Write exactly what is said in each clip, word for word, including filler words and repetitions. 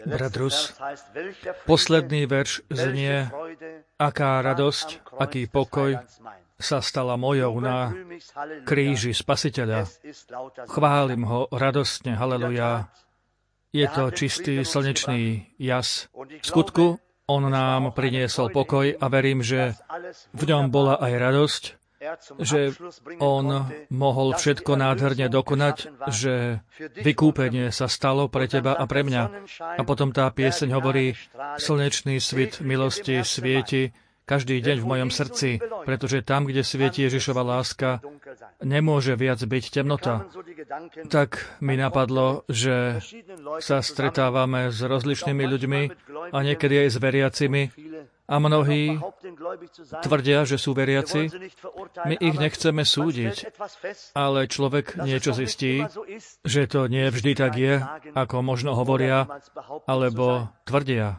Brat Rus, posledný verš znie: aká radosť, aký pokoj sa stala mojou na kríži Spasiteľa. Chválim ho radostne, haleluja. Je to čistý slnečný jas. V skutku on nám priniesol pokoj a verím, že v ňom bola aj radosť, že on mohol všetko nádherne dokonať, že vykúpenie sa stalo pre teba a pre mňa. A potom tá pieseň hovorí: slnečný svit milosti svieti každý deň v mojom srdci, pretože tam, kde svieti Ježišova láska, nemôže viac byť temnota. Tak mi napadlo, že sa stretávame s rozličnými ľuďmi a niekedy aj s veriacimi a mnohí tvrdia, že sú veriaci. My ich nechceme súdiť, ale človek niečo zistí, že to nie vždy tak je, ako možno hovoria alebo tvrdia.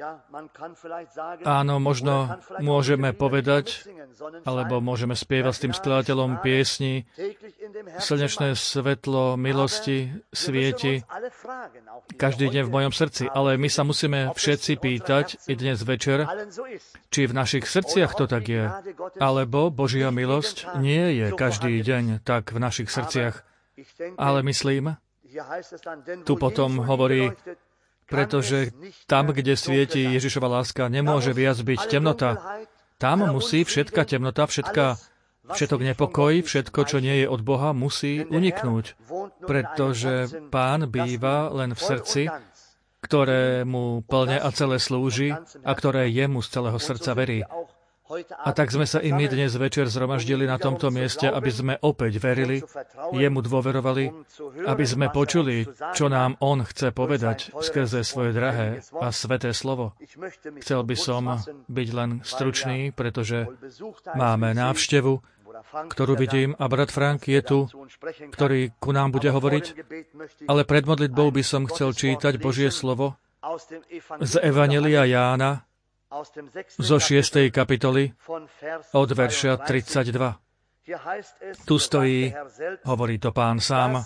Áno, možno môžeme povedať, alebo môžeme spievať s tým skladateľom piesni: slnečné svetlo milosti svieti každý deň v mojom srdci. Ale my sa musíme všetci pýtať i dnes večer, či v našich srdciach to tak je, alebo Božia milosť nie je každý deň tak v našich srdciach. Ale myslím, tu potom hovorí, pretože tam, kde svieti Ježišova láska, nemôže viac byť temnota. Tam musí všetka temnota, všetka, všetok nepokoj, všetko, čo nie je od Boha, musí uniknúť. Pretože Pán býva len v srdci, ktoré mu plne a celé slúži a ktoré jemu z celého srdca verí. A tak sme sa i my dnes večer zhromaždili na tomto mieste, aby sme opäť verili, jemu dôverovali, aby sme počuli, čo nám on chce povedať skrze svoje drahé a sveté slovo. Chcel by som byť len stručný, pretože máme návštevu, ktorú vidím, a brat Frank je tu, ktorý ku nám bude hovoriť, ale pred modlitbou by som chcel čítať Božie slovo z Evanjelia Jána, zo šiestej kapitoly od verša tridsaťdva. Tu stojí, hovorí to Pán sám: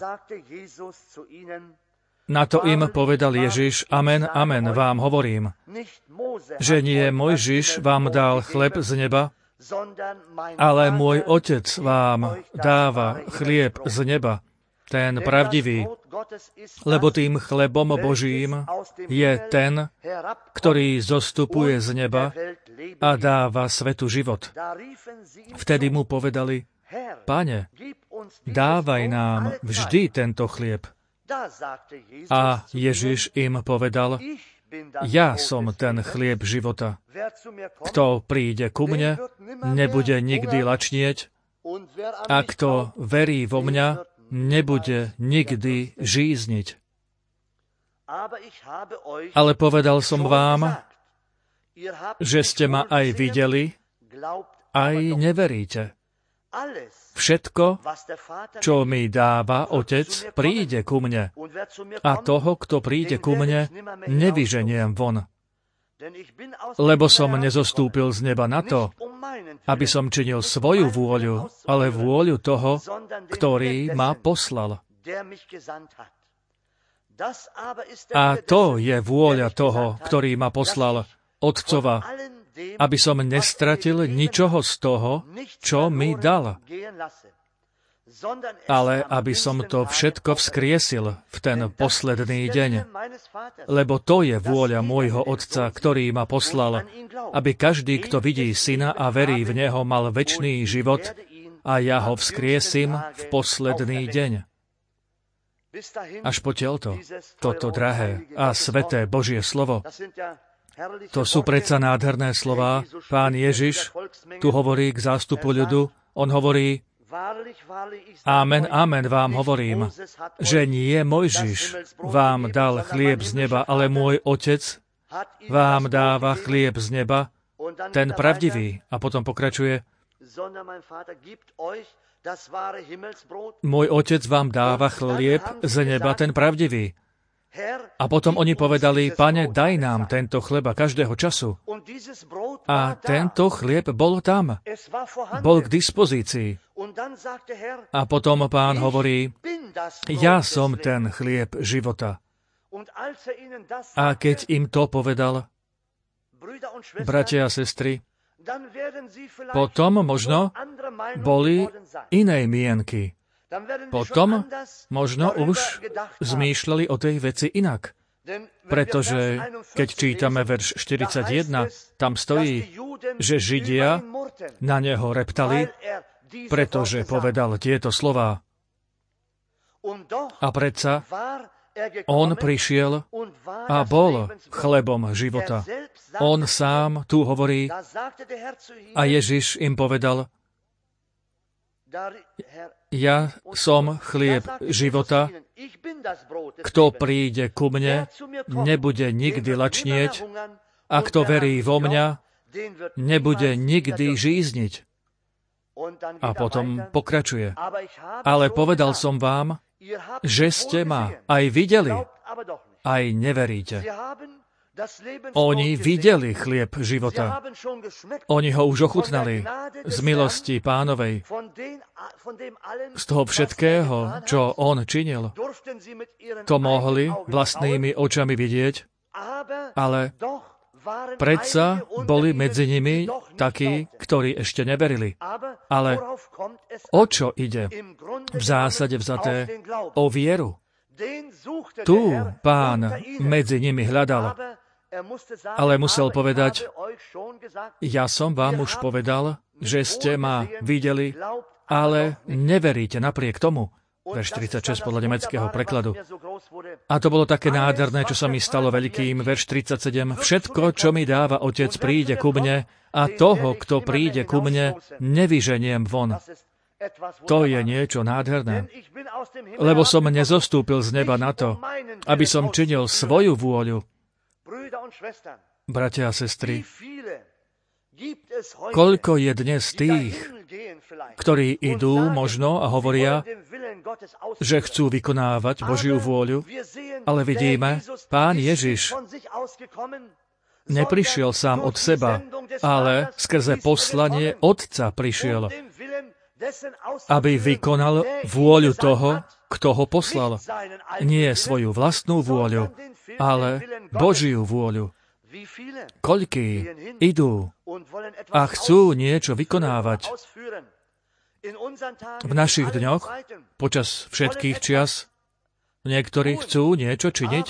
na to im povedal Ježiš: amen, amen, vám hovorím, že nie Mojžiš vám dal chleb z neba, ale môj Otec vám dáva chlieb z neba, ten pravdivý, lebo tým chlebom Božím je ten, ktorý zostupuje z neba a dáva svetu život. Vtedy mu povedali: Pane, dávaj nám vždy tento chlieb. A Ježiš im povedal: Ja som ten chlieb života. Kto príde ku mne, nebude nikdy lačnieť, a kto verí vo mňa, nebude nikdy žízniť. Ale povedal som vám, že ste ma aj videli, aj neveríte. Všetko, čo mi dáva Otec, príde ku mne, a toho, kto príde ku mne, nevyženiem von. Lebo som nezostúpil z neba na to, aby som činil svoju vôľu, ale vôľu toho, ktorý ma poslal. A to je vôľa toho, ktorý ma poslal, Otcova, aby som nestratil ničoho z toho, čo mi dal, ale aby som to všetko vzkriesil v ten posledný deň. Lebo to je vôľa môjho Otca, ktorý ma poslal, aby každý, kto vidí Syna a verí v Neho, mal večný život, a ja ho vzkriesim v posledný deň. Až potiaľto, toto drahé a sveté Božie slovo, to sú predsa nádherné slová. Pán Ježiš tu hovorí k zástupu ľudu, on hovorí: Amen, amen, vám hovorím, že nie Mojžiš vám dal chlieb z neba, ale môj Otec vám dáva chlieb z neba, ten pravdivý. A potom pokračuje: môj Otec vám dáva chlieb z neba, ten pravdivý. A potom oni povedali: Pane, daj nám tento chleba každého času. A tento chlieb bol tam. Bol k dispozícii. A potom Pán hovorí: Ja som ten chlieb života. A keď im to povedal, bratia a sestry, potom možno boli inej mienky. Potom možno už zmýšľali o tej veci inak. Pretože keď čítame verš štyridsaťjeden, tam stojí, že Židia na neho reptali, pretože povedal tieto slová. A predsa on prišiel a bol chlebom života. On sám tu hovorí a Ježiš im povedal, ja som chlieb života, kto príde ku mne, nebude nikdy lačnieť, a kto verí vo mňa, nebude nikdy žízniť. A potom pokračuje. Ale povedal som vám, že ste ma aj videli, aj neveríte. Oni videli chlieb života. Oni ho už ochutnali z milosti Pánovej. Z toho všetkého, čo on činil, to mohli vlastnými očami vidieť, ale predsa boli medzi nimi takí, ktorí ešte neverili. Ale o čo ide? V zásade vzaté o vieru. Tu Pán medzi nimi hľadal, ale musel povedať, ja som vám už povedal, že ste ma videli, ale neveríte napriek tomu. Verš tridsaťšesť podľa nemeckého prekladu. A to bolo také nádherné, čo sa mi stalo veľkým. Verš tridsaťsedem. Všetko, čo mi dáva Otec, príde ku mne a toho, kto príde ku mne, nevyženiem von. To je niečo nádherné. Lebo som nezostúpil z neba na to, aby som činil svoju vôľu. Bratia a sestry, koľko je dnes tých, ktorí idú možno a hovoria, že chcú vykonávať Božiu vôľu, ale vidíme, Pán Ježiš neprišiel sám od seba, ale skrze poslanie Otca prišiel, aby vykonal vôľu toho, kto ho poslal. Nie svoju vlastnú vôľu, ale Božiu vôľu. Koľkí idú a chcú niečo vykonávať. V našich dňoch, počas všetkých čias, niektorí chcú niečo činiť,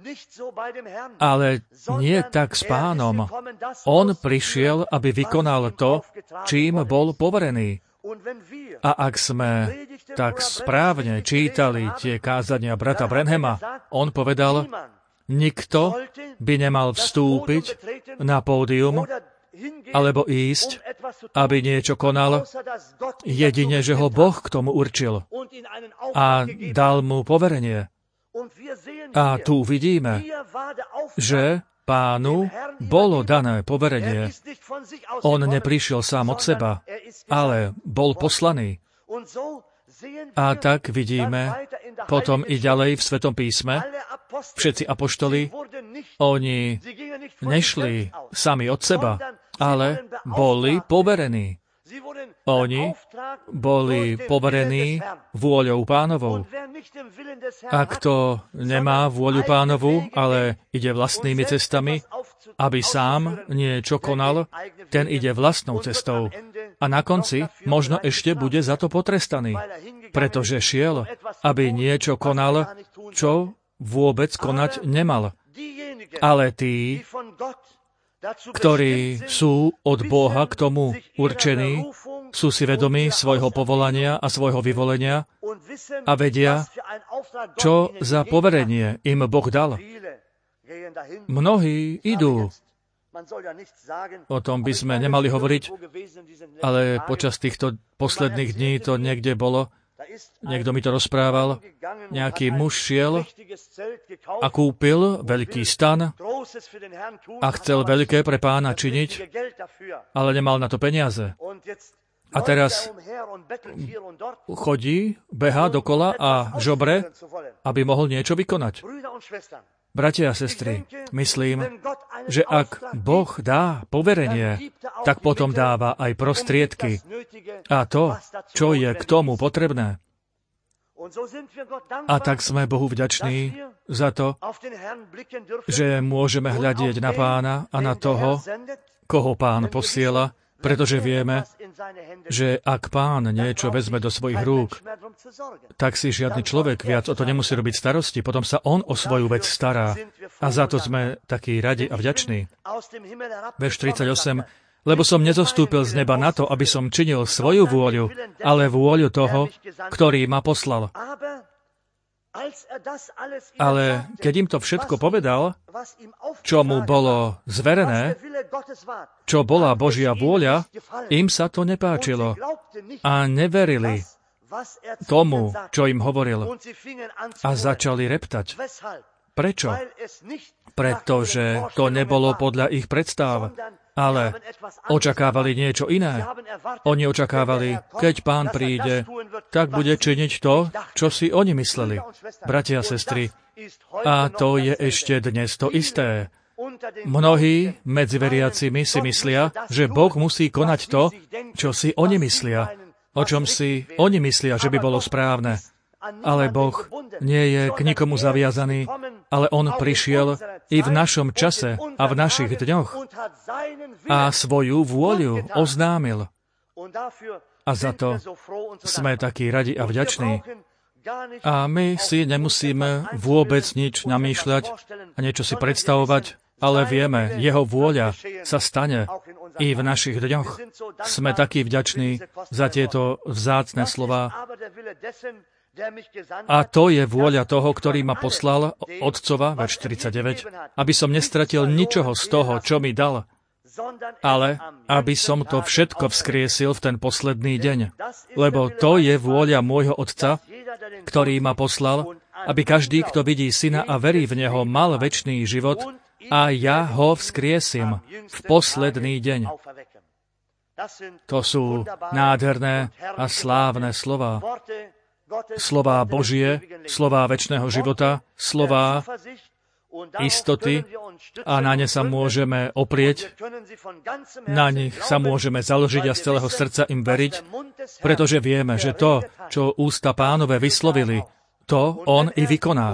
ale nie tak s Pánom. On prišiel, aby vykonal to, čím bol poverený. A ak sme tak správne čítali tie kázania brata Branhama, on povedal, nikto by nemal vstúpiť na pódium alebo ísť, aby niečo konal, jedine, že ho Boh k tomu určil a dal mu poverenie. A tu vidíme, že Pánu bolo dané poverenie. On neprišiel sám od seba, ale bol poslaný. A tak vidíme potom i ďalej v Svetom písme, všetci apoštoli, oni nešli sami od seba, ale boli poverení. Oni boli poverení vôľou Pánovou. A kto nemá vôľu Pánovu, ale ide vlastnými cestami, aby sám niečo konal, ten ide vlastnou cestou. A na konci možno ešte bude za to potrestaný, pretože šiel, aby niečo konal, čo vôbec konať nemal. Ale tí, ktorí sú od Boha k tomu určení, sú si vedomí svojho povolania a svojho vyvolenia a vedia, čo za poverenie im Boh dal. Mnohí idú. O tom by sme nemali hovoriť, ale počas týchto posledných dní to niekde bolo. Niekto mi to rozprával. Nejaký muž šiel a kúpil veľký stan a chcel veľké pre Pána činiť, ale nemal na to peniaze. A teraz chodí, behá dokola a žobre, aby mohol niečo vykonať. Bratia a sestry, myslím, že ak Boh dá poverenie, tak potom dáva aj prostriedky a to, čo je k tomu potrebné. A tak sme Bohu vďační za to, že môžeme hľadieť na Pána a na toho, koho Pán posiela, pretože vieme, že ak Pán niečo vezme do svojich rúk, tak si žiadny človek viac o to nemusí robiť starosti, potom sa on o svoju vec stará. A za to sme takí radi a vďační. Verš tridsaťosem. Lebo som nezostúpil z neba na to, aby som činil svoju vôľu, ale vôľu toho, ktorý ma poslal. Ale keď im to všetko povedal, čo mu bolo zverené, čo bola Božia vôľa, im sa to nepáčilo a neverili tomu, čo im hovoril, a začali reptať. Prečo? Pretože to nebolo podľa ich predstáv, ale očakávali niečo iné. Oni očakávali, keď Pán príde, tak bude činiť to, čo si oni mysleli. Bratia a sestry, a to je ešte dnes to isté. Mnohí medzi veriacimi si myslia, že Boh musí konať to, čo si oni myslia, o čom si oni myslia, že by bolo správne. Ale Boh nie je k nikomu zaviazaný, ale On prišiel i v našom čase a v našich dňoch a svoju vôľu oznámil. A za to sme takí radi a vďační. A my si nemusíme vôbec nič namýšľať a niečo si predstavovať, ale vieme, Jeho vôľa sa stane i v našich dňoch. Sme takí vďační za tieto vzácne slová. A to je vôľa toho, ktorý ma poslal, Otcova, verš štyridsaťdeväť, aby som nestratil ničoho z toho, čo mi dal, ale aby som to všetko vzkriesil v ten posledný deň. Lebo to je vôľa môjho Otca, ktorý ma poslal, aby každý, kto vidí Syna a verí v Neho, mal večný život a ja ho vzkriesim v posledný deň. To sú nádherné a slávne slová. Slová Božie, slová večného života, slová istoty a na ne sa môžeme oprieť, na nich sa môžeme založiť a z celého srdca im veriť, pretože vieme, že to, čo ústa Pánové vyslovili, to On i vykoná.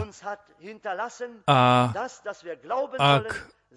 A ak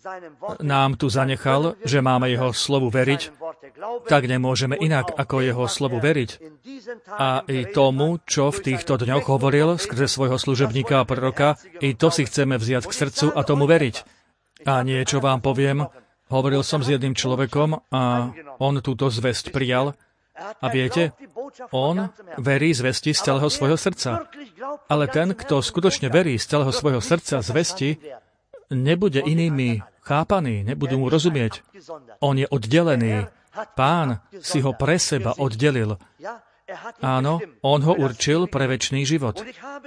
nám tu zanechal, že máme Jeho slovu veriť, tak nemôžeme inak ako Jeho slovu veriť. A i tomu, čo v týchto dňoch hovoril skrze svojho služebníka a proroka, i to si chceme vziať k srdcu a tomu veriť. A niečo vám poviem, hovoril som s jedným človekom a on túto zvesť prijal. A viete, on verí zvesti z celého svojho srdca. Ale ten, kto skutočne verí z celého svojho srdca zvesti, nebude inými chápaný, nebudú mu rozumieť. On je oddelený. Pán si ho pre seba oddelil. Áno, on ho určil pre večný život.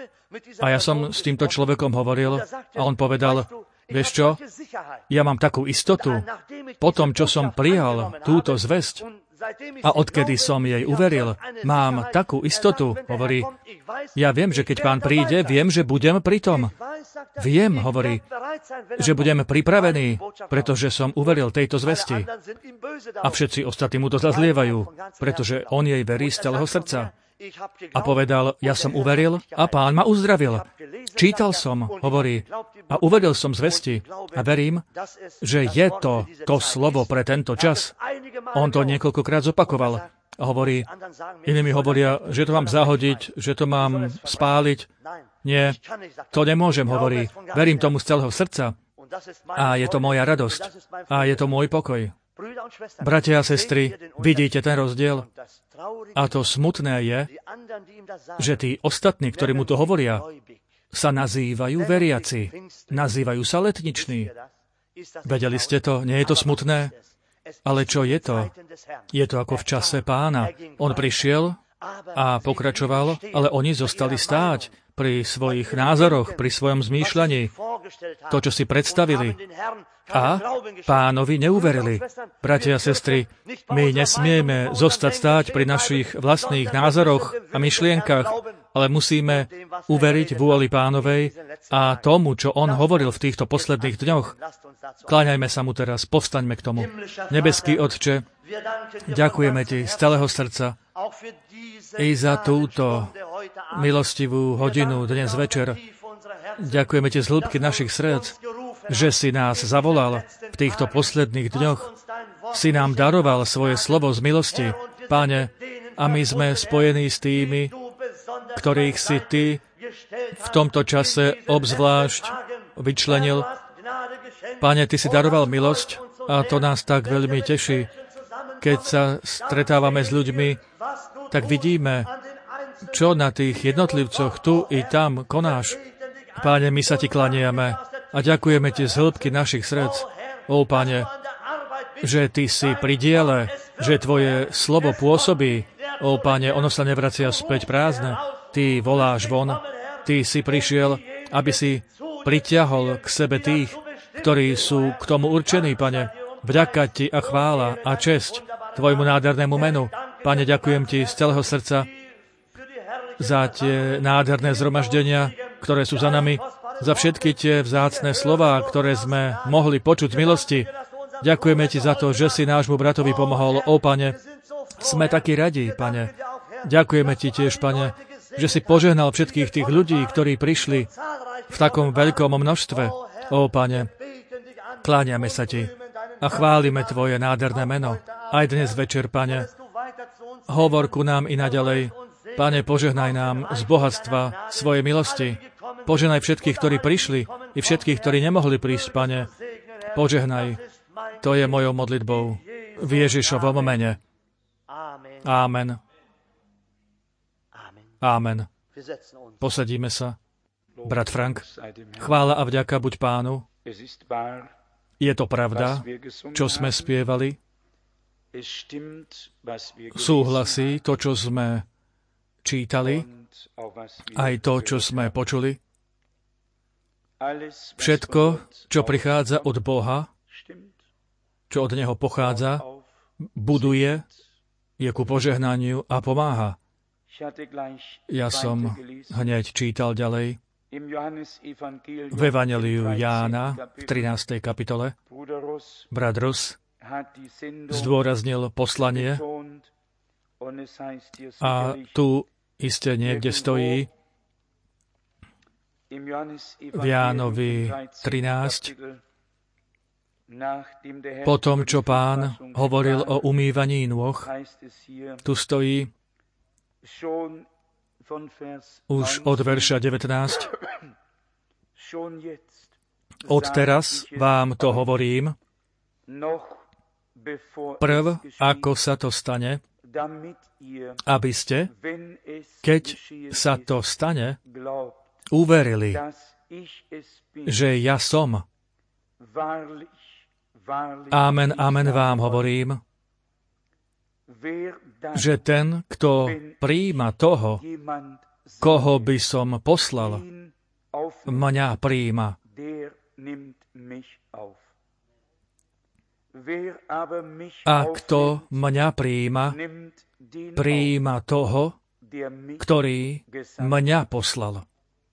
A ja som s týmto človekom hovoril a on povedal, vieš čo, ja mám takú istotu, po tom, čo som prijal túto zvesť a odkedy som jej uveril, mám takú istotu, hovorí, ja viem, že keď Pán príde, viem, že budem pri tom. Viem, hovorí, že budem pripravený, pretože som uveril tejto zvesti. A všetci ostatní mu to zazlievajú, pretože on jej verí z celého srdca. A povedal, ja som uveril a Pán ma uzdravil. Čítal som, hovorí, a uveril som zvesti a verím, že je to to slovo pre tento čas. On to niekoľkokrát zopakoval. A hovorí, iní mi hovoria, že to mám zahodiť, že to mám spáliť. Nie, to nemôžem, hovorí. Verím tomu z celého srdca. A je to moja radosť. A je to môj pokoj. Bratia a sestry, vidíte ten rozdiel? A to smutné je, že tí ostatní, ktorí mu to hovoria, sa nazývajú veriaci. Nazývajú sa letniční. Vedeli ste to? Nie je to smutné? Ale čo je to? Je to ako v čase Pána. On prišiel a pokračoval, ale oni zostali stáť pri svojich názoroch, pri svojom zmýšľaní. To, čo si predstavili. A Pánovi neuverili. Bratia a sestry, my nesmieme zostať stáť pri našich vlastných názoroch a myšlienkach, ale musíme uveriť vôli Pánovej a tomu, čo On hovoril v týchto posledných dňoch. Kláňajme sa mu teraz, povstaňme k tomu. Nebeský Otče, ďakujeme Ti z celého srdca i za túto milostivú hodinu dnes večer. Ďakujeme Ti z hĺbky našich srdc, že si nás zavolal v týchto posledných dňoch. Si nám daroval svoje slovo z milosti, Pane, a my sme spojení s tými, ktorých si Ty v tomto čase obzvlášť vyčlenil. Pane, Ty si daroval milosť a to nás tak veľmi teší. Keď sa stretávame s ľuďmi, tak vidíme, čo na tých jednotlivcoch tu i tam konáš. Páne, my sa Ti klaniame a ďakujeme Ti z hĺbky našich srdc, ó Pane, že Ty si pri diele, že Tvoje slovo pôsobí. Ó Pane, ono sa nevracia späť prázdne. Ty voláš von, Ty si prišiel, aby si pritiahol k sebe tých, ktorí sú k tomu určení, Pane. Vďaka Ti a chvála a česť Tvojmu nádhernému menu. Pane, ďakujem Ti z celého srdca za tie nádherné zhromaždenia, ktoré sú za nami, za všetky tie vzácne slová, ktoré sme mohli počuť z milosti. Ďakujeme Ti za to, že si nášmu bratovi pomohol. Ó, Pane, sme takí radi, Pane. Ďakujeme Ti tiež, Pane, že si požehnal všetkých tých ľudí, ktorí prišli v takom veľkom množstve. Ó, Pane, kláňame sa Ti a chválime Tvoje nádherné meno. Aj dnes večer, Pane, hovor ku nám i naďalej. Pane, požehnaj nám z bohatstva svojej milosti. Požehnaj všetkých, ktorí prišli, i všetkých, ktorí nemohli prísť, Pane. Požehnaj. To je mojou modlitbou. V Ježišovom mene. Ámen. Ámen. Posadíme sa. Brat Frank, chvála a vďaka buď Pánu. Je to pravda, čo sme spievali? Súhlasí to, čo sme čítali, aj to, čo sme počuli? Všetko, čo prichádza od Boha, čo od Neho pochádza, buduje, je ku požehnaniu a pomáha. Ja som hneď čítal ďalej v Evanjeliu Jána v trinástej kapitole. Brat Rus zdôraznil poslanie a tu iste niekde stojí v Jánovi trinásť, po tom, čo Pán hovoril o umývaní nôh, tu stojí už od verša devätnásť. Odteraz vám to hovorím, prv, ako sa to stane, aby ste, keď sa to stane, uverili, že ja som. Amen, amen vám hovorím, že ten, kto prijíma toho, koho by som poslal, mňa prijíma. A kto mňa prijíma, prijíma toho, ktorý mňa poslal.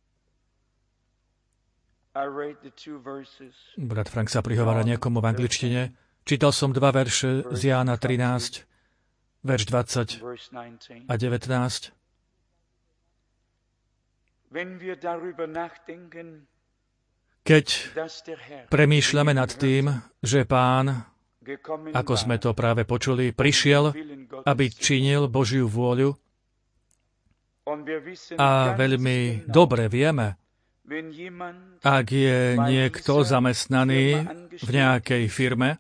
Brat Frank sa prihovára niekomu v angličtine. Čítal som dva verše z Jána trinásť, verš dvadsať a devätnásť. Keď premýšľame nad tým, že Pán, ako sme to práve počuli, prišiel, aby činil Božiu vôľu, a veľmi dobre vieme, ak je niekto zamestnaný v nejakej firme,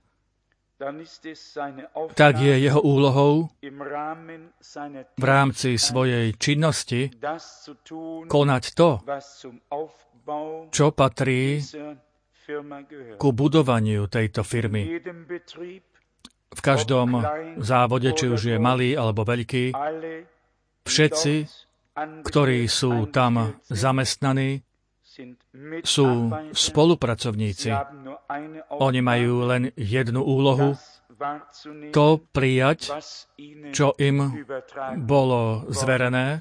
tak je jeho úlohou v rámci svojej činnosti konať to, čo patrí ku budovaniu tejto firmy. V každom závode, či už je malý alebo veľký, všetci, ktorí sú tam zamestnaní, sú spolupracovníci. Oni majú len jednu úlohu, to prijať, čo im bolo zverené,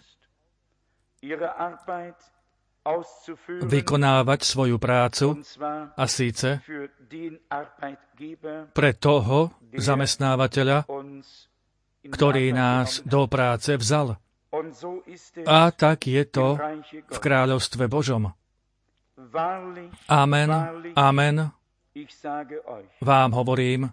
vykonávať svoju prácu, a síce pre toho zamestnávateľa, ktorý nás do práce vzal. A tak je to v kráľovstve Božom. Amen, amen, vám hovorím,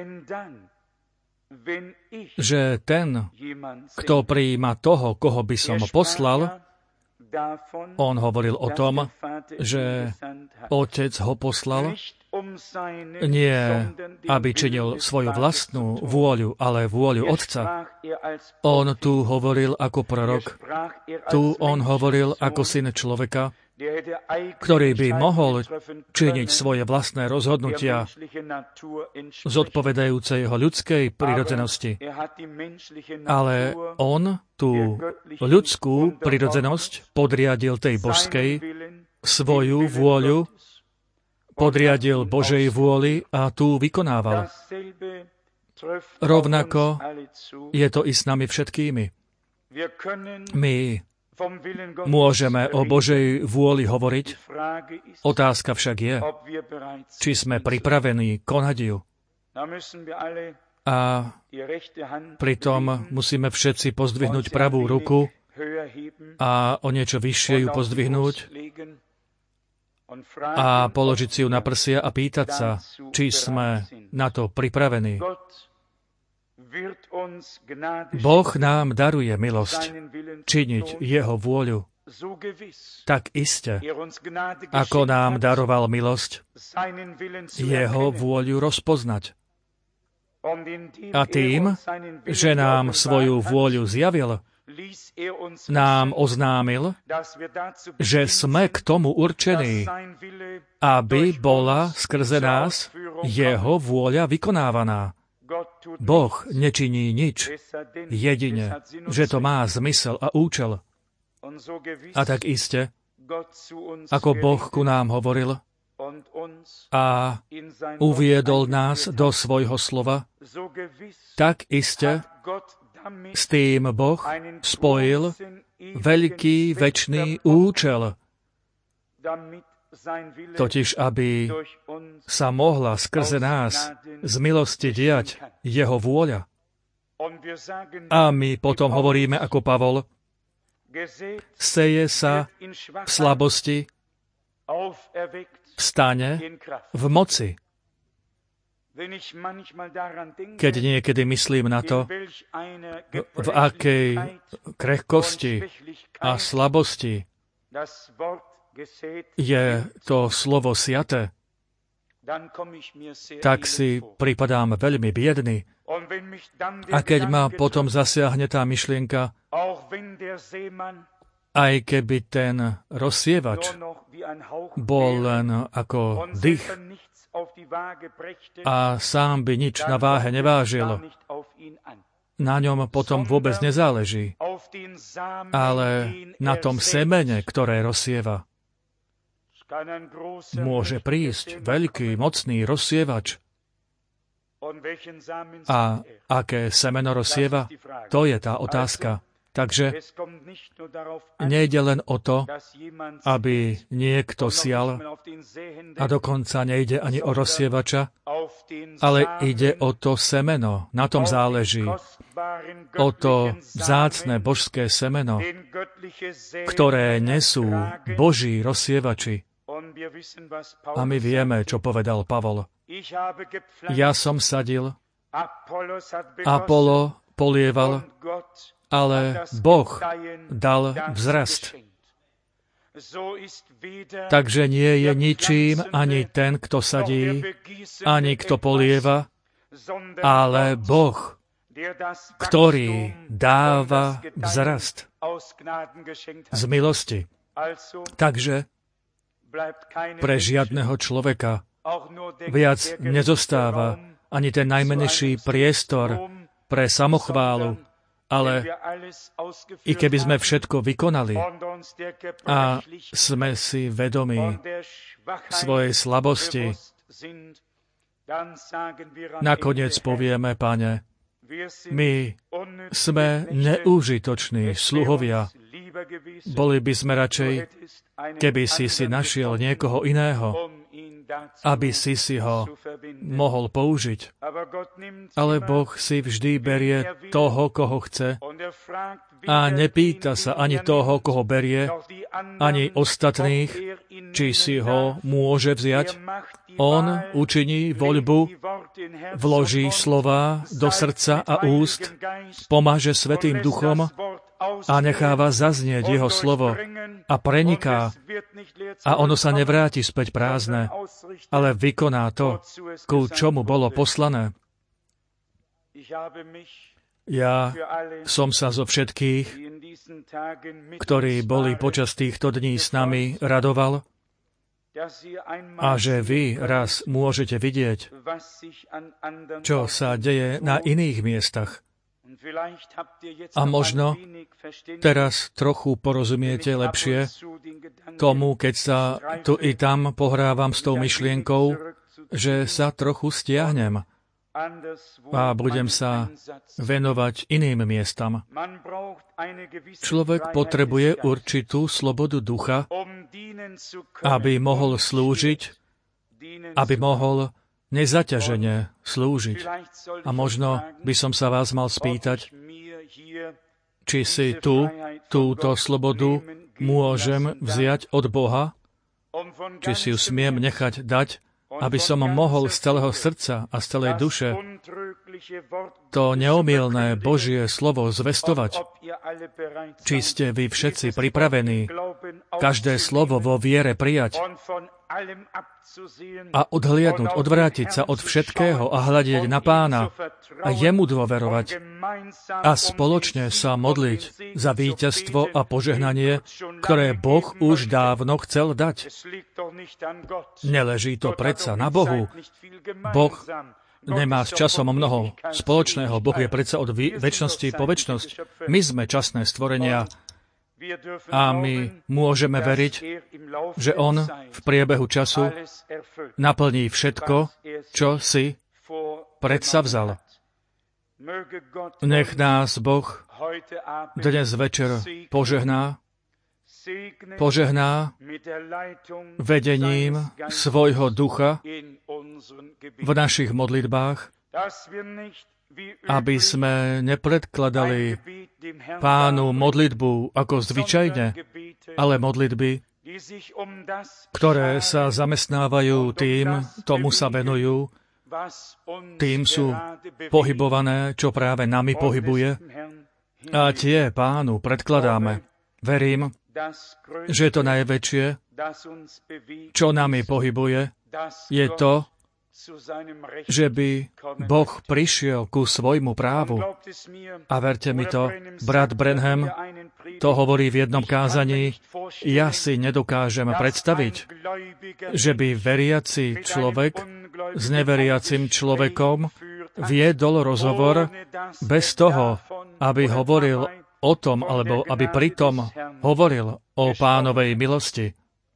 že ten, kto prijíma toho, koho by som poslal, on hovoril o tom, že Otec ho poslal, nie aby činil svoju vlastnú vôľu, ale vôľu Otca. On tu hovoril ako prorok, tu on hovoril ako syn človeka, ktorý by mohol činiť svoje vlastné rozhodnutia zodpovedajúce jeho ľudskej prirodzenosti. Ale on tú ľudskú prirodzenosť podriadil tej božskej, svoju vôľu podriadil Božej vôli a tú vykonával. Rovnako je to i s nami všetkými. My môžeme o Božej vôli hovoriť, otázka však je, či sme pripravení konať ju. A pritom musíme všetci pozdvihnúť pravú ruku a o niečo vyššie ju pozdvihnúť a položiť si ju na prsia a pýtať sa, či sme na to pripravení. Boh nám daruje milosť činiť jeho vôľu. Tak iste, ako nám daroval milosť jeho vôľu rozpoznať. A tým, že nám svoju vôľu zjavil, nám oznámil, že sme k tomu určení, aby bola skrze nás jeho vôľa vykonávaná. Boh nečiní nič, jedine, že to má zmysel a účel. A tak iste, ako Boh ku nám hovoril a uviedol nás do svojho slova, tak iste s tým Boh spojil veľký večný účel, totiž aby sa mohla skrze nás z milosti diať jeho vôľa. A my potom hovoríme ako Pavol, seje sa v slabosti, vstane v moci. Keď niekedy myslím na to, v akej krehkosti a slabosti je to slovo siaté, tak si pripadám veľmi biedný. A keď ma potom zasiahne tá myšlienka, aj keby ten rozsievač bol len ako dých a sám by nič na váhe nevážil, na ňom potom vôbec nezáleží, ale na tom semene, ktoré rozsieva. Môže prísť veľký, mocný rozsievač. A aké semeno rozsieva? To je tá otázka. Takže nejde len o to, aby niekto sial, a dokonca nejde ani o rozsievača, ale ide o to semeno. Na tom záleží. O to vzácne božské semeno, ktoré nesú Boží rozsievači. A my vieme, čo povedal Pavol. Ja som sadil, Apollo polieval, ale Boh dal vzrast. Takže nie je ničím ani ten, kto sadí, ani kto polieva, ale Boh, ktorý dáva vzrast z milosti. Takže pre žiadneho človeka viac nezostáva ani ten najmenší priestor pre samochválu, ale i keby sme všetko vykonali a sme si vedomí svojej slabosti, nakoniec povieme, Pane, my sme neúžitoční sluhovia. Boli by sme radšej, keby si si našiel niekoho iného, aby si si ho mohol použiť. Ale Boh si vždy berie toho, koho chce, a nepýta sa ani toho, koho berie, ani ostatných, či si ho môže vziať. On učiní voľbu, vloží slová do srdca a úst, pomaže Svätým Duchom a necháva zaznieť jeho slovo a preniká. A ono sa nevráti späť prázdne, ale vykoná to, ku čomu bolo poslané. Ja som sa zo všetkých, ktorí boli počas týchto dní s nami, radoval, a že vy raz môžete vidieť, čo sa deje na iných miestach. A možno teraz trochu porozumiete lepšie tomu, keď sa tu i tam pohrávam s tou myšlienkou, že sa trochu stiahnem a budem sa venovať iným miestam. Človek potrebuje určitú slobodu ducha, aby mohol slúžiť, aby mohol nezaťažene slúžiť. A možno by som sa vás mal spýtať, či si tu, túto slobodu môžem vziať od Boha, či si ju smiem nechať dať, aby som mohol z celého srdca a z celej duše to neomylné Božie slovo zvestovať. Či ste vy všetci pripravení každé slovo vo viere prijať a odhliadnúť, odvrátiť sa od všetkého a hľadiť na Pána a jemu dôverovať a spoločne sa modliť za víťazstvo a požehnanie, ktoré Boh už dávno chcel dať. Neleží to predsa na Bohu. Boh nemá s časom mnoho spoločného. Boh je predsa od večnosti po večnosť. My sme časné stvorenia a my môžeme veriť, že On v priebehu času naplní všetko, čo si predsavzal. Nech nás Boh dnes večer požehná, požehná vedením svojho ducha v našich modlitbách, aby sme nepredkladali Pánu modlitbu ako zvyčajne, ale modlitby, ktoré sa zamestnávajú tým, tomu sa venujú, tým sú pohybované, čo práve nami pohybuje, a tie Pánu predkladáme. Verím, že to najväčšie, čo nami pohybuje, je to, že by Boh prišiel ku svojmu právu. A verte mi to, brat Branham to hovorí v jednom kázaní, ja si nedokážem predstaviť, že by veriaci človek s neveriacim človekom viedol rozhovor bez toho, aby hovoril o tom, alebo aby pritom hovoril o Pánovej milosti.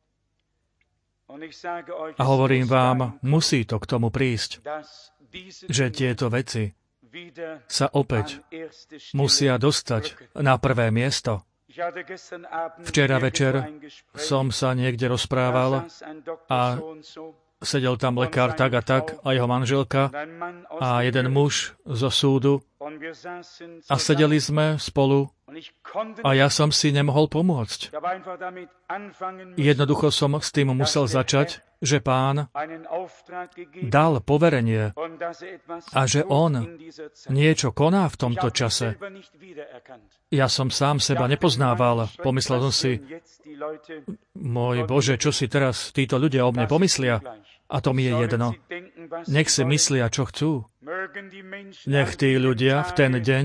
A hovorím vám, musí to k tomu prísť, že tieto veci sa opäť musia dostať na prvé miesto. Včera večer som sa niekde rozprával a sedel tam lekár tak a tak a jeho manželka a jeden muž zo súdu a sedeli sme spolu a ja som si nemohol pomôcť. Jednoducho som s tým musel začať, že Pán dal poverenie a že On niečo koná v tomto čase. Ja som sám seba nepoznával. Pomyslel som si, môj Bože, čo si teraz títo ľudia o mne pomyslia? A to mi je jedno. Nech si myslia, čo chcú. Nech tí ľudia v ten deň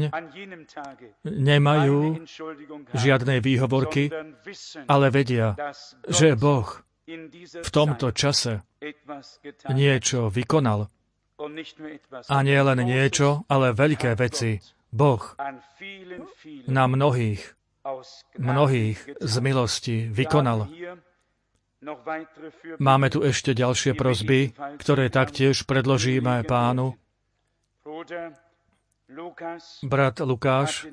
nemajú žiadnej výhovorky, ale vedia, že Boh v tomto čase niečo vykonal. A nie len niečo, ale veľké veci. Boh na mnohých, mnohých z milosti vykonal. Máme tu ešte ďalšie prosby, ktoré taktiež predložíme Pánu. Brat Lukáš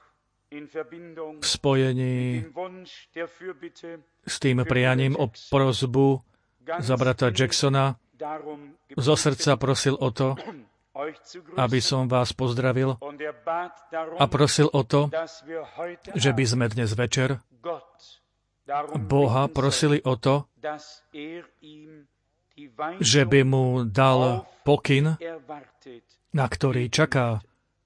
v spojení s tým prianím o prosbu za brata Jacksona zo srdca prosil o to, aby som vás pozdravil a prosil o to, že by sme dnes večer Boha prosili o to, že by mu dal pokyn, na ktorý čaká.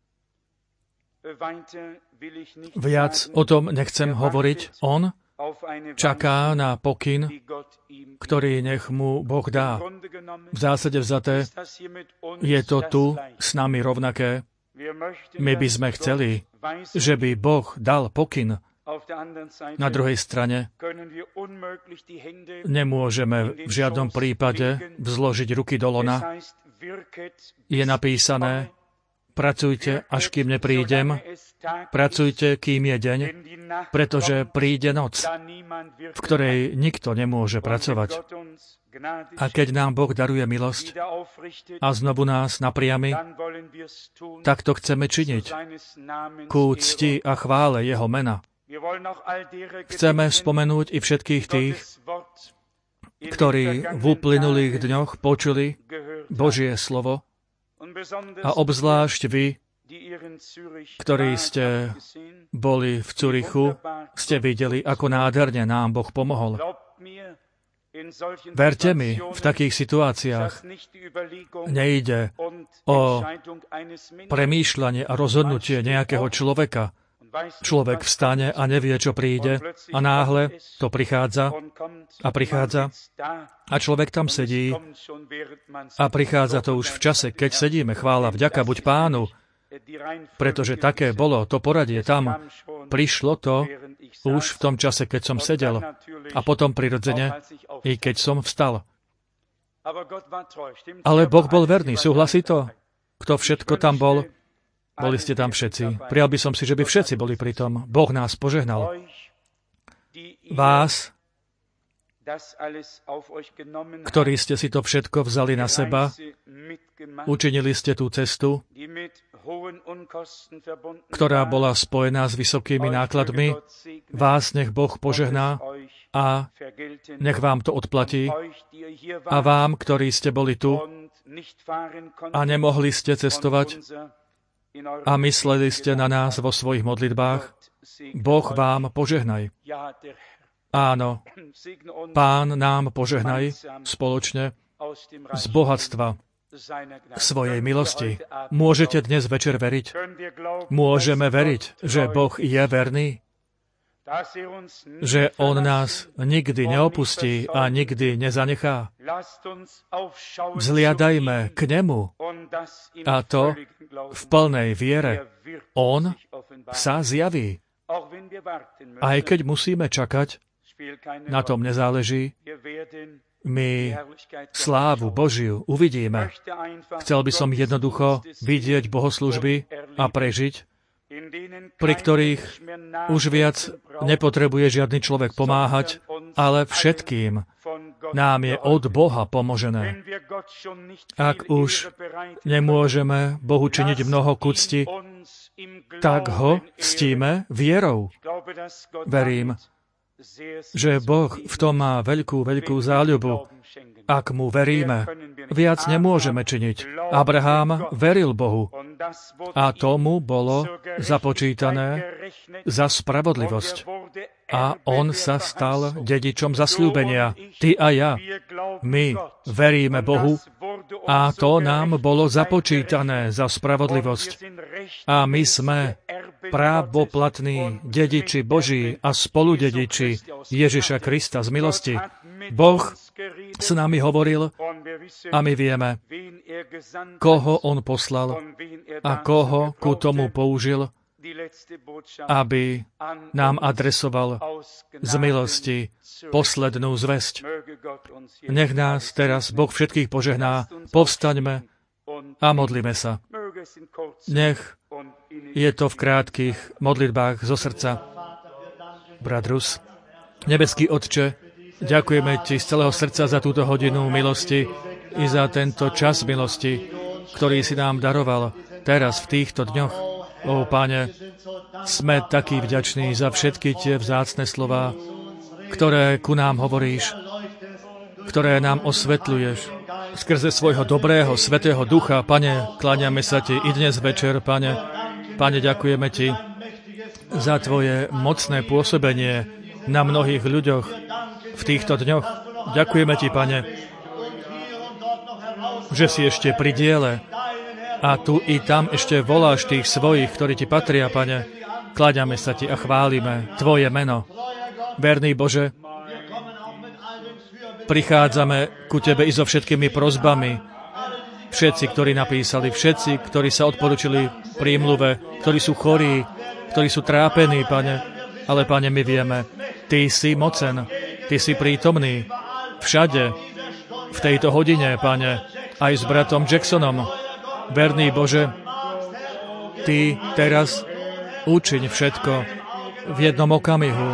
Viac o tom nechcem hovoriť. On čaká na pokyn, ktorý nech mu Boh dá. V zásade vzaté je to tu s nami rovnaké. My by sme chceli, že by Boh dal pokyn. Na druhej strane nemôžeme v žiadnom prípade vzložiť ruky do lona. Je napísané: pracujte, až kým neprídem, pracujte, kým je deň, pretože príde noc, v ktorej nikto nemôže pracovať. A keď nám Boh daruje milosť a znovu nás napriami, tak to chceme činiť ku cti a chvále Jeho mena. Chceme spomenúť i všetkých tých, ktorí v uplynulých dňoch počuli Božie slovo, a obzvlášť vy, ktorí ste boli v Curichu, ste videli, ako nádherne nám Boh pomohol. Verte mi, v takých situáciách nejde o premýšľanie a rozhodnutie nejakého človeka. Človek vstane a nevie, čo príde, a náhle to prichádza a prichádza a človek tam sedí a prichádza to už v čase, keď sedíme, chvála vďaka buď Pánu, pretože také bolo to poradie tam. Prišlo to už v tom čase, keď som sedel, a potom prirodzene, i keď som vstal. Ale Boh bol verný, súhlasí to? Kto všetko tam bol? Boli ste tam všetci. Prijal by som si, že by všetci boli pri tom. Boh nás požehnal. Vás, ktorí ste si to všetko vzali na seba, učinili ste tú cestu, ktorá bola spojená s vysokými nákladmi. Vás nech Boh požehná a nech vám to odplatí. A vám, ktorí ste boli tu a nemohli ste cestovať a mysleli ste na nás vo svojich modlitbách, Boh vám požehnaj. Áno, Pán nám požehnaj spoločne z bohatstva svojej milosti. Môžete dnes večer veriť? Môžeme veriť, že Boh je verný? Že On nás nikdy neopustí a nikdy nezanechá? Vzliadajme k Nemu, a to v plnej viere. On sa zjaví. Aj keď musíme čakať, na tom nezáleží, my slávu Božiu uvidíme. Chcel by som jednoducho vidieť bohoslužby a prežiť, pri ktorých už viac nepotrebuje žiadny človek pomáhať, ale všetkým nám je od Boha pomožené. Ak už nemôžeme Bohu činiť mnoho ku cti, tak ho ctíme vierou. Verím, že Boh v tom má veľkú, veľkú záľubu. Ak mu veríme, viac nemôžeme činiť. Abraham veril Bohu a tomu bolo započítané za spravodlivosť. A on sa stal dedičom zasľúbenia. Ty a ja. My veríme Bohu a to nám bolo započítané za spravodlivosť. A my sme právoplatní dediči Boží a spoludediči Ježiša Krista z milosti. Boh s nami hovoril a my vieme, koho On poslal a koho ku tomu použil, aby nám adresoval z milosti poslednú zvesť. Nech nás teraz Boh všetkých požehná, povstaňme a modlíme sa. Nech je to v krátkych modlitbách zo srdca. Bradrus, nebeský Otče, ďakujeme Ti z celého srdca za túto hodinu milosti i za tento čas milosti, ktorý si nám daroval teraz v týchto dňoch. Ó, Pane, sme takí vďační za všetky tie vzácne slová, ktoré ku nám hovoríš, ktoré nám osvetľuješ, skrze svojho dobrého, svätého ducha. Pane, kláňame sa Ti i dnes večer, Pane. Pane, ďakujeme Ti za Tvoje mocné pôsobenie na mnohých ľuďoch v týchto dňoch. Ďakujeme Ti, Pane, že si ešte pri diele a tu i tam ešte voláš tých svojich, ktorí Ti patria, Pane. Kláňame sa Ti a chválime Tvoje meno. Verný Bože, prichádzame ku Tebe i so všetkými prosbami. Všetci, ktorí napísali, všetci, ktorí sa odporučili prímluve, ktorí sú chorí, ktorí sú trápení, Pane. Ale, Pane, my vieme, Ty si mocen, Ty si prítomný všade, v tejto hodine, Pane, aj s bratom Jacksonom. Verný Bože, Ty teraz učiň všetko v jednom okamihu.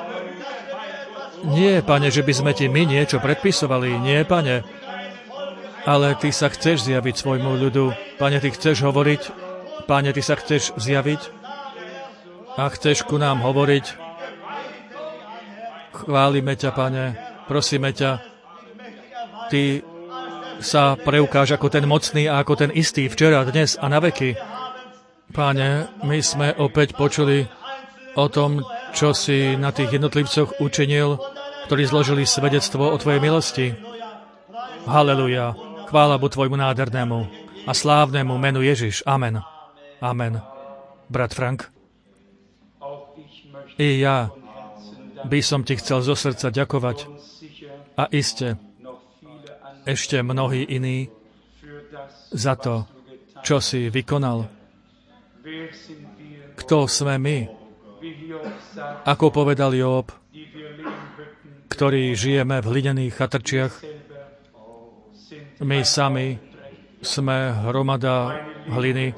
Nie, Pane, že by sme Ti my niečo predpisovali, nie, Pane, ale Ty sa chceš zjaviť svojmu ľudu. Pane, Ty chceš hovoriť, Pane, Ty sa chceš zjaviť a chceš ku nám hovoriť. Chválime ťa, Pane, prosíme ťa, Ty sa preukáž ako ten mocný a ako ten istý včera, dnes a na veky. Páne, my sme opäť počuli o tom, čo si na tých jednotlivcoch učinil, ktorí zložili svedectvo o Tvojej milosti. Haleluja. Chvála bu Tvojmu nádhernému a slávnemu menu Ježiš. Amen. Amen. Brat Frank, i ja by som Ti chcel zo srdca ďakovať a iste ešte mnohí iní za to, čo si vykonal. Kto sme my? Ako povedal Job, ktorí žijeme v hlinených chatrčiach, my sami sme hromada hliny.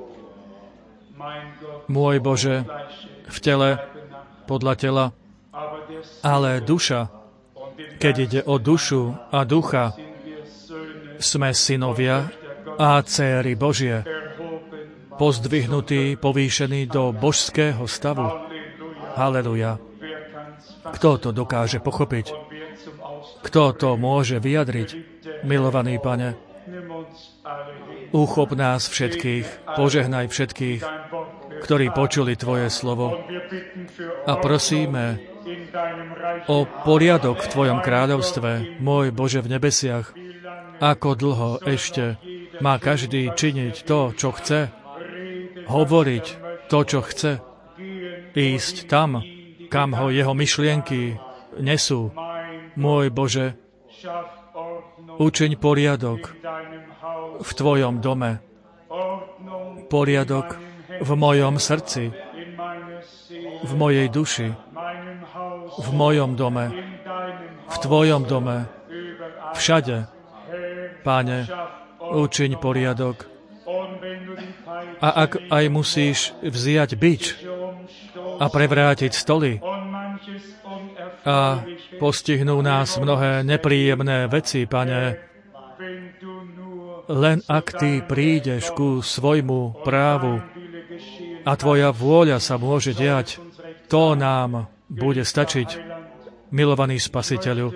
Môj Bože, v tele, podľa tela, ale duša, keď ide o dušu a ducha, sme synovia a dcéry Božie, pozdvihnutí, povýšení do božského stavu. Haleluja. Kto to dokáže pochopiť? Kto to môže vyjadriť? Milovaný Pane, uchop nás všetkých, požehnaj všetkých, ktorí počuli Tvoje slovo. A prosíme o poriadok v Tvojom kráľovstve, môj Bože v nebesiach. Ako dlho ešte má každý činiť to, čo chce, hovoriť to, čo chce, ísť tam, kam ho jeho myšlienky nesú. Môj Bože, učiň poriadok v Tvojom dome, poriadok v mojom srdci, v mojej duši, v mojom dome, v Tvojom dome, všade. Páne, učiň poriadok. A ak aj musíš vziať bič a prevrátiť stoly a postihnú nás mnohé nepríjemné veci, Pane, len ak Ty prídeš ku svojmu právu a Tvoja vôľa sa môže diať, to nám bude stačiť. Milovaný Spasiteľu,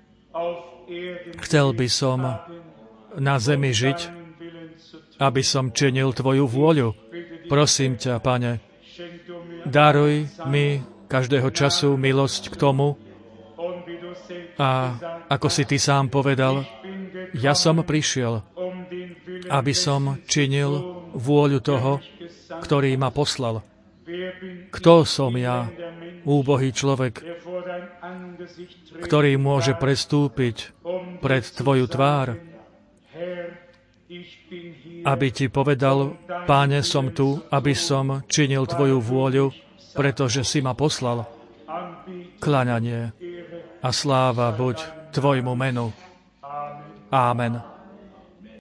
chcel by som na zemi žiť, aby som činil Tvoju vôľu. Prosím ťa, Pane, daruj mi každého času milosť k tomu a ako si Ty sám povedal, ja som prišiel, aby som činil vôľu toho, ktorý ma poslal. Kto som ja, úbohý človek, ktorý môže prestúpiť pred Tvoju tvár, aby Ti povedal, Páne, som tu, aby som činil Tvoju vôľu, pretože si ma poslal. Kláňanie a sláva buď Tvojmu menu. Amen.